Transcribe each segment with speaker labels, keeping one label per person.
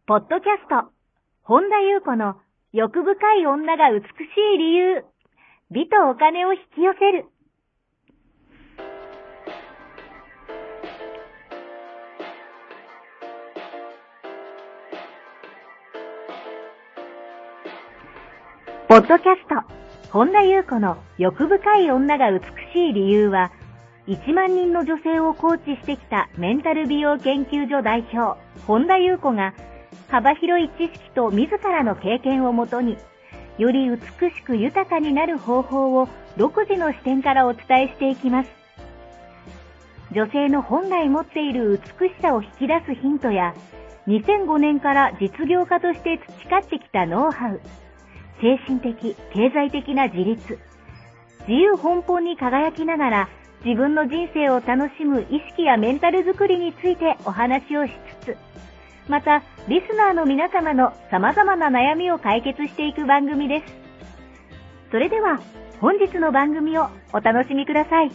Speaker 1: ポッドキャスト、本田裕子の欲深い女が美しい理由、美とお金を引き寄せる。ポッドキャスト、本田裕子の欲深い女が美しい理由は、1万人の女性をコーチしてきたメンタル美容研究所代表、本田裕子が、幅広い知識と自らの経験をもとに、より美しく豊かになる方法を独自の視点からお伝えしていきます。女性の本来持っている美しさを引き出すヒントや、2005年から実業家として培ってきたノウハウ、精神的、経済的な自立、自由奔放に輝きながら自分の人生を楽しむ意識やメンタルづくりについてお話をしつつ、またリスナーの皆様の様々な悩みを解決していく番組です。それでは本日の番組をお楽しみください。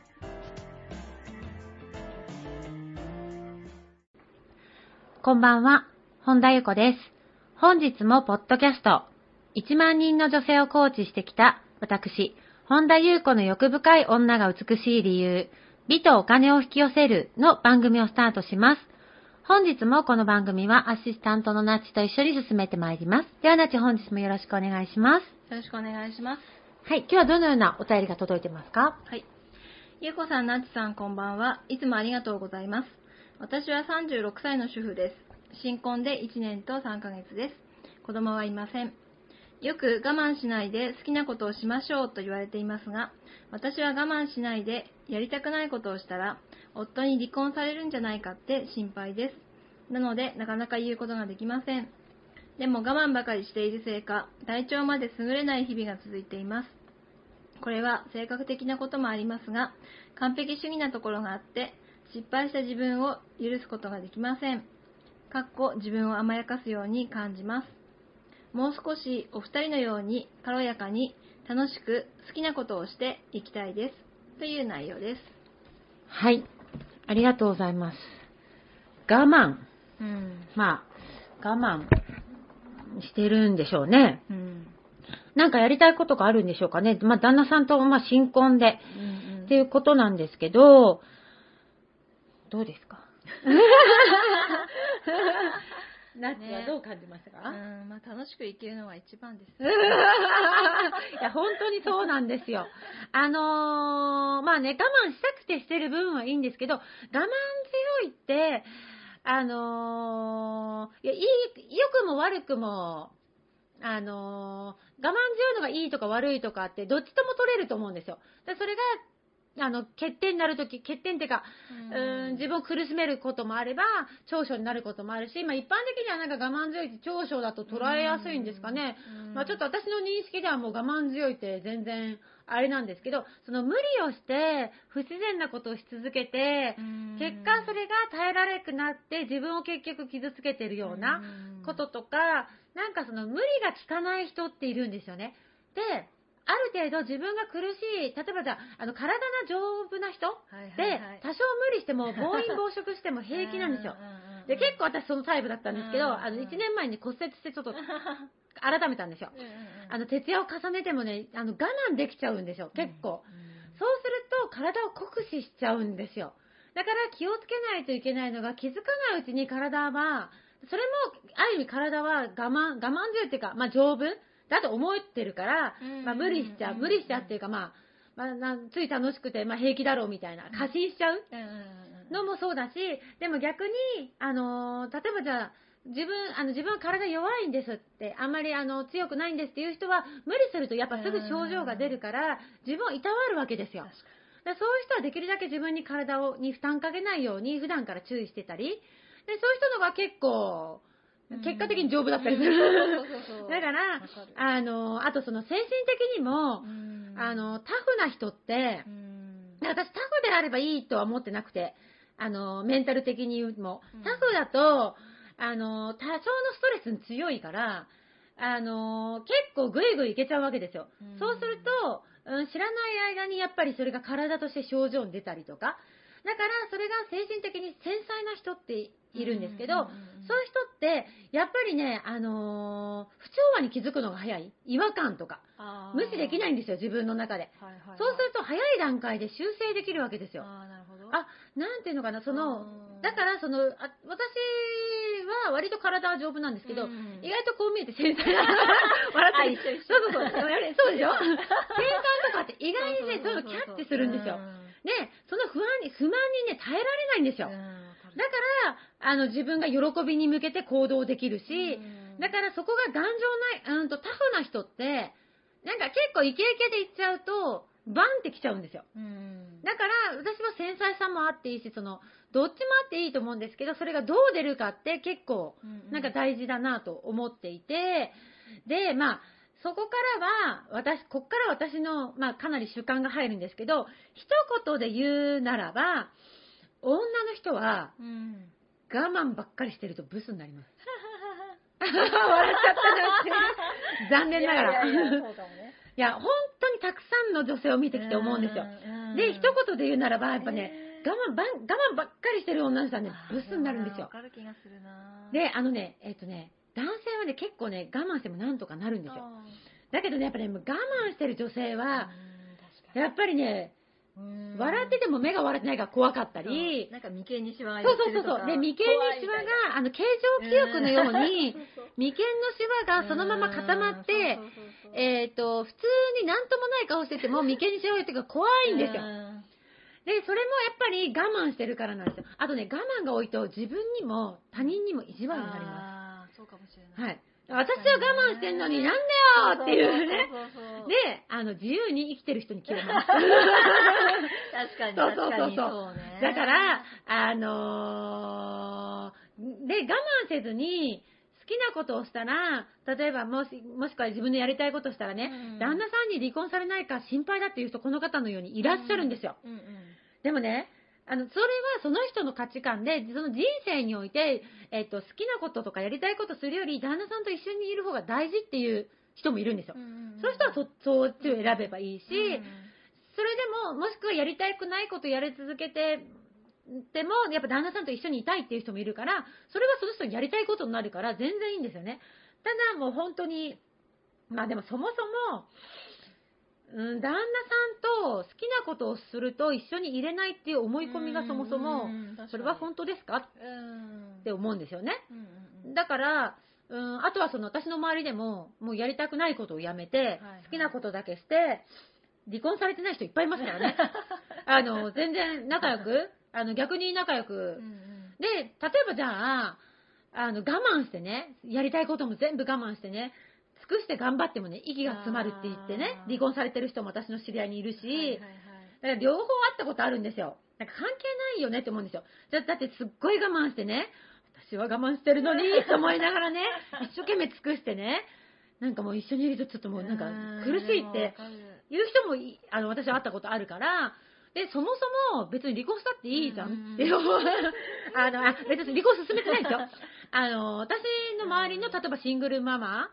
Speaker 2: こんばんは、本田裕子です。本日もポッドキャスト、1万人の女性をコーチしてきた私、本田裕子の欲深い女が美しい理由、美とお金を引き寄せるの番組をスタートします。本日もこの番組はアシスタントのナッチと一緒に進めてまいります。ではナッチ、本日もよろしくお願いします。
Speaker 3: よろしくお願いします。
Speaker 2: はい、今日はどのようなお便りが届いてますか？
Speaker 3: はい。ゆうこさん、なっちさん、こんばんは。いつもありがとうございます。私は36歳の主婦です。新婚で1年と3ヶ月です。子供はいません。よく我慢しないで好きなことをしましょうと言われていますが、私は我慢しないでやりたくないことをしたら、夫に離婚されるんじゃないかって心配です。なので、なかなか言うことができません。でも我慢ばかりしているせいか、体調まで優れない日々が続いています。これは性格的なこともありますが、完璧主義なところがあって、失敗した自分を許すことができません。自分を甘やかすように感じます。もう少しお二人のように軽やかに楽しく好きなことをしていきたいです。という内容です。
Speaker 2: はい、ありがとうございます。我慢。我慢してるんでしょうね。なんかやりたいことがあるんでしょうかね。旦那さんと新婚で、っていうことなんですけど、どうですか？ナッチはどう感じましたか？
Speaker 3: 楽しく生きるのが一番です。
Speaker 2: いや、本当にそうなんですよ。我慢したくてしてる部分はいいんですけど、我慢強いって、良くも悪くも、我慢強いのがいいとか悪いとかってどっちとも取れると思うんですよ。でそれが欠点になるとき、欠点っていうか、自分を苦しめることもあれば長所になることもあるし、一般的にはなんか我慢強いって長所だと捉えやすいんですかね。ちょっと私の認識ではもう我慢強いって全然あれなんですけど、その無理をして不自然なことをし続けて、結果それが耐えられなくなって自分を結局傷つけてるようなこととか、なんかその無理が効かない人っているんですよね。で、ある程度自分が苦しい、例えばじゃあ、体が丈夫な人で、多少無理しても暴飲暴食しても平気なんですよ。で、結構私そのタイプだったんですけど、1年前に骨折してちょっと改めたんですよ。徹夜を重ねてもね、我慢できちゃうんですよ、結構。そうすると体を酷使しちゃうんですよ。だから気をつけないといけないのが、気づかないうちに体は、それもある意味体は我慢強いっていうか、丈夫だと思ってるから、無理しちゃうっていうか、つい楽しくて、平気だろうみたいな、過信しちゃうのもそうだし、でも逆に、例えばじゃあ、自分は体弱いんですって、あんまり強くないんですっていう人は、無理するとやっぱすぐ症状が出るから、自分をいたわるわけですよ。そういう人はできるだけ自分に体に負担かけないように普段から注意してたり、でそういう人のが結構、結果的に丈夫だったりする。だから、あとその精神的にも、タフな人って、私タフであればいいとは思ってなくて、メンタル的にも。タフだと、多少のストレスに強いから、結構グイグイいけちゃうわけですよ。そうすると、知らない間にやっぱりそれが体として症状に出たりとか、だからそれが精神的に繊細な人っているんですけど、そういう人って、やっぱりね、不調和に気づくのが早い。違和感とか。無視できないんですよ、自分の中で。そうすると、早い段階で修正できるわけですよ。
Speaker 3: なるほど。
Speaker 2: なんていうのかな、だから私は割と体は丈夫なんですけど、意外とこう見えて繊細な。笑ってる。そうでしょ繊細とかって意外にね、そういうのキャッチするんですよ。で、その不満にね、耐えられないんですよ。だから、自分が喜びに向けて行動できるし、だからそこが頑丈ない、タフな人って、なんか結構イケイケでいっちゃうと、バンってきちゃうんですよ。だから、私は繊細さもあっていいし、どっちもあっていいと思うんですけど、それがどう出るかって結構、なんか大事だなと思っていて、で、そこからは、こっから私の、かなり習慣が入るんですけど、一言で言うならば、女の人は、我慢ばっかりしてるとブスになります。笑っちゃったなって。残念ながら。いや、本当にたくさんの女性を見てきて思うんですよ。で、一言で言うならば、やっぱね、我慢ばっかりしてる女の人はね、ブスになるんですよ。
Speaker 3: わかる気がするな。
Speaker 2: で、男性はね、結構ね、我慢してもなんとかなるんですよ。だけどね、やっぱね、我慢してる女性は、やっぱりね、笑ってても目が笑ってないから怖かったり、
Speaker 3: なんか眉間にシワが
Speaker 2: そう。で、眉間にシワが、形状記憶のように、眉間のシワがそのまま固まって、普通になんともない顔してても眉間にシワがっていうか怖いんですよ。で、それもやっぱり我慢してるからなんですよ。あとね、我慢が多いと自分にも他人にも意地悪になります。
Speaker 3: そうかもしれない。
Speaker 2: はい。私は我慢してんのになんだよっていうね。で、自由に生きてる人に消えます。
Speaker 3: 確かに。そうね。
Speaker 2: だから、で、我慢せずに、好きなことをしたら、例えばもしくは自分でやりたいことをしたらね、旦那さんに離婚されないか心配だっていう人、この方のようにいらっしゃるんですよ。でもね、それはその人の価値観で、その人生において、好きなこととかやりたいことするより、旦那さんと一緒にいる方が大事っていう人もいるんですよ。そういう人はそっちを選べばいいし、それでも、もしくはやりたくないことやり続けて、でも、やっぱ旦那さんと一緒にいたいっていう人もいるから、それはその人にやりたいことになるから、全然いいんですよね。ただ、もう本当に、でもそもそも、旦那さんと好きなことをすると一緒にいれないっていう思い込みがそもそも、それは本当ですかって思うんですよね。だから、あとは私の周りでも、もうやりたくないことをやめて、好きなことだけして、離婚されてない人いっぱいいますからね。全然仲良く、逆に仲良く。で、例えばじゃあ、我慢してね、やりたいことも全部我慢してね、尽くして頑張ってもね、息が詰まるって言ってね、離婚されてる人も私の知り合いにいるし、だから両方あったことあるんですよ。なんか関係ないよねって思うんですよ。だってすっごい我慢してね、私は我慢してるのにと思いながらね、一生懸命尽くしてね、なんかもう一緒にいるとちょっともうなんか苦しいって言う人も私は会ったことあるから、で、そもそも別に離婚したっていいじゃんって思う。別に離婚進めてないですよ。私の周りの例えばシングルママ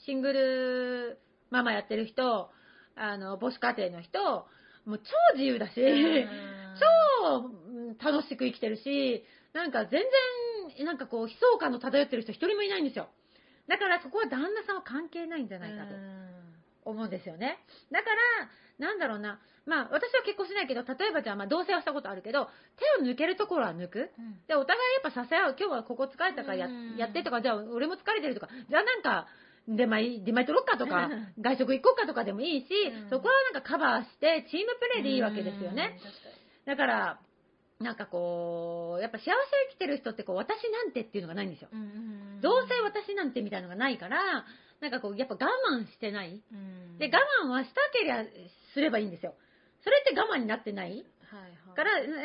Speaker 2: やってる人、母子家庭の人、もう超自由だし、超楽しく生きてるし、なんか全然、なんかこう、悲壮感の漂ってる人一人もいないんですよ。だからそこは旦那さんは関係ないんじゃないかと思うんですよね。だから、なんだろうな、私は結婚しないけど、例えばじゃあ同棲はしたことあるけど、手を抜けるところは抜く。で、お互いやっぱ支え合う。今日はここ疲れたからやってとか、じゃあ俺も疲れてるとか、じゃあなんか、出前取ろっかとか、外食行こうかとかでもいいし、そこはなんかカバーして、チームプレーでいいわけですよね。だから、なんかこう、やっぱ幸せを生きてる人ってこう、私なんてっていうのがないんですよ。どうせ私なんてみたいなのがないから、なんかこう、やっぱ我慢してない。で、我慢はしたけりゃすればいいんですよ。それって我慢になってないから、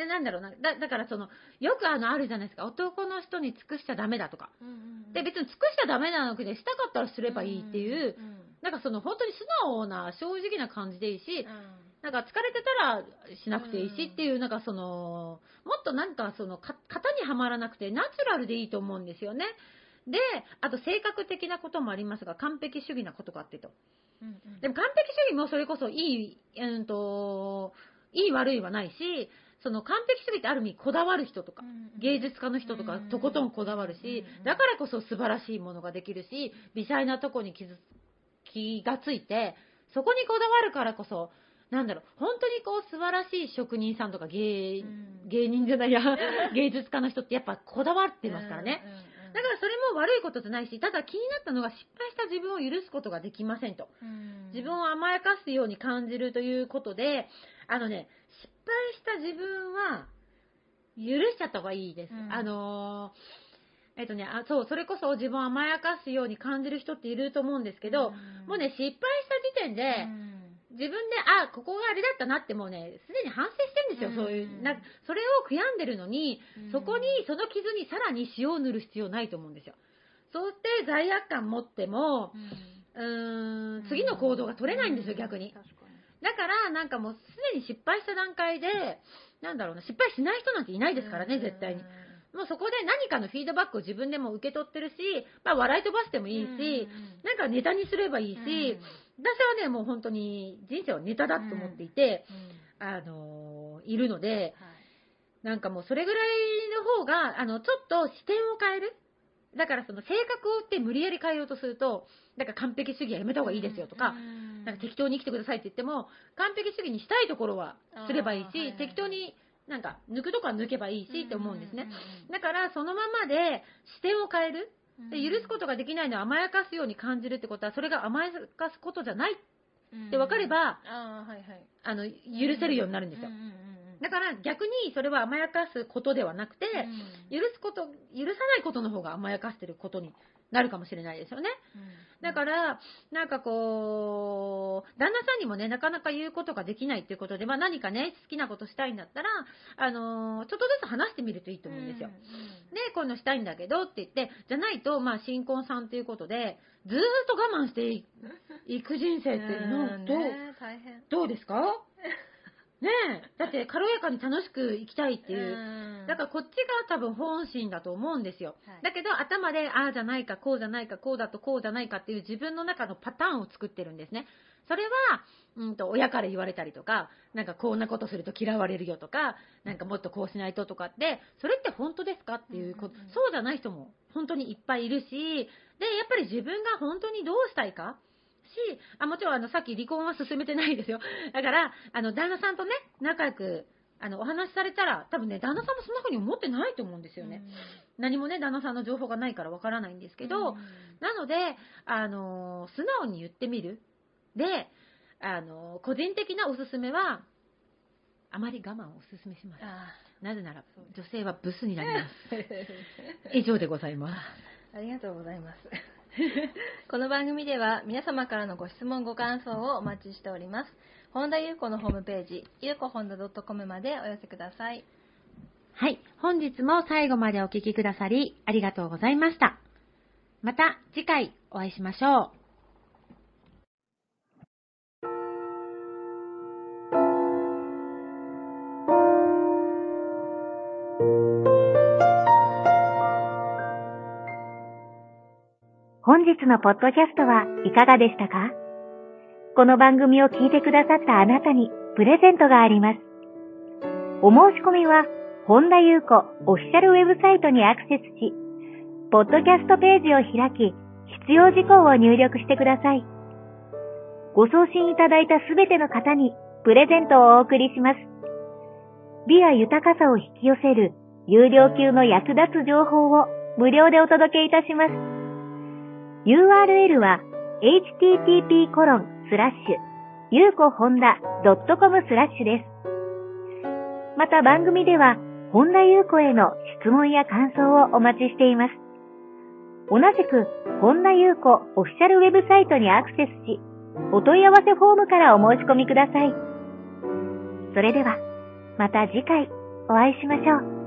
Speaker 2: なんだろうな。だからよくあるじゃないですか。男の人に尽くしちゃダメだとか。で、別に尽くしちゃダメなわけで、したかったらすればいいっていう、なんか本当に素直な、正直な感じでいいし、なんか疲れてたらしなくていいしっていう、なんかもっとなんか型にはまらなくてナチュラルでいいと思うんですよね。で、あと性格的なこともありますが、完璧主義なことかってと。でも完璧主義もそれこそいい悪いはないし、 その完璧主義ってある意味こだわる人とか、芸術家の人とかとことんこだわるし、だからこそ素晴らしいものができるし、微細なとこに気がついて、そこにこだわるからこそ、本当にこう素晴らしい職人さんとか芸人じゃないや、芸術家の人ってやっぱこだわってますからね。だからそれも悪いことじゃないし、ただ気になったのが失敗した自分を許すことができませんと。自分を甘やかすように感じるということで、失敗した自分は許しちゃった方がいいです。それこそ自分を甘やかすように感じる人っていると思うんですけど、もうね、失敗した時点で、自分で、ここがあれだったなってもうね、すでに反省してるんですよ、そういう。それを悔やんでるのに、そこに、その傷にさらに塩を塗る必要ないと思うんですよ。そうして罪悪感持っても、次の行動が取れないんですよ、逆に。だから、もうすでに失敗した段階で、失敗しない人なんていないですからね、絶対に。もうそこで何かのフィードバックを自分でも受け取ってるし、笑い飛ばしてもいいし、ネタにすればいいし、私はね、もう本当に人生はネタだと思っていて、いるので、もうそれぐらいの方が、ちょっと視点を変える。だからその性格をって無理やり変えようとすると、完璧主義はやめた方がいいですよとか、適当に生きてくださいって言っても、完璧主義にしたいところはすればいいし、適当に抜くとこは抜けばいいしって思うんですね。だからそのままで視点を変える。で、許すことができないのは甘やかすように感じるってことは、それが甘やかすことじゃないって分かれば、許せるようになるんですよ。だから逆にそれは甘やかすことではなくて、許さないことの方が甘やかしてることになるかもしれないですよね。だから、旦那さんにもね、なかなか言うことができないっていうことで、何かね、好きなことしたいんだったら、ちょっとずつ話してみるといいと思うんですよ。で、こういうのしたいんだけどって言って、じゃないと、新婚さんということで、ずーっと我慢していく人生っていうのどうですか？ねえ、だって軽やかに楽しく生きたいっていう。だからこっちが多分本心だと思うんですよ。だけど頭で、じゃないか、こうじゃないか、こうだとこうじゃないかっていう自分の中のパターンを作ってるんですね。それは、親から言われたりとか、こんなことすると嫌われるよとか、もっとこうしないととかって、それって本当ですかっていうこと、そうじゃない人も本当にいっぱいいるし、で、やっぱり自分が本当にどうしたいかもちろんさっき離婚は進めてないですよ。だから、旦那さんとね、仲良く、お話しされたら、多分ね、旦那さんもそんな風に思ってないと思うんですよね。何もね、旦那さんの情報がないからわからないんですけど、なので、素直に言ってみる。で、個人的なおすすめは、あまり我慢をおすすめします。なぜなら、女性はブスになります。以上でございます。
Speaker 3: ありがとうございます。この番組では皆様からのご質問ご感想をお待ちしております。本田裕子のホームページ、ゆうこほんだ .com までお寄せください。
Speaker 2: はい、本日も最後までお聞きくださりありがとうございました。また次回お会いしましょう。
Speaker 1: 本日のポッドキャストはいかがでしたか？この番組を聞いてくださったあなたにプレゼントがあります。お申し込みは、本田裕子オフィシャルウェブサイトにアクセスし、ポッドキャストページを開き、必要事項を入力してください。ご送信いただいたすべての方にプレゼントをお送りします。美や豊かさを引き寄せる有料級の役立つ情報を無料でお届けいたします。URL は http://yukohonda.com/ です。また番組では本田裕子への質問や感想をお待ちしています。同じく本田裕子オフィシャルウェブサイトにアクセスし、お問い合わせフォームからお申し込みください。それではまた次回お会いしましょう。